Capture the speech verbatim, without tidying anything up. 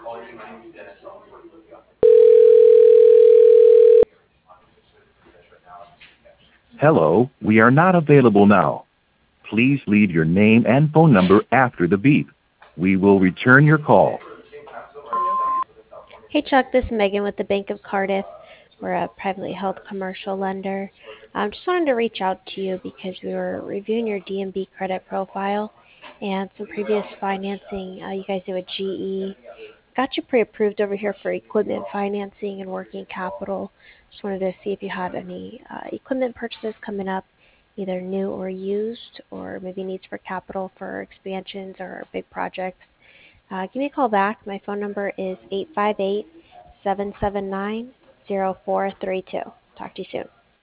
Hello, we are not available now. Please leave your name and phone number after the beep. We will return your call. Hey Chuck, this is Megan with the Bank of Cardiff. We're a privately held commercial lender. Um, just wanted to reach out to you because we were reviewing your D and B credit profile and some previous financing uh, you guys did with G E. Got you pre-approved over here for equipment financing and working capital. Just wanted to see if you had any uh, equipment purchases coming up, either new or used, or maybe needs for capital for expansions or big projects. Uh, give me a call back. My phone number is eight five eight, seven seven nine, zero four three two. Talk to you soon.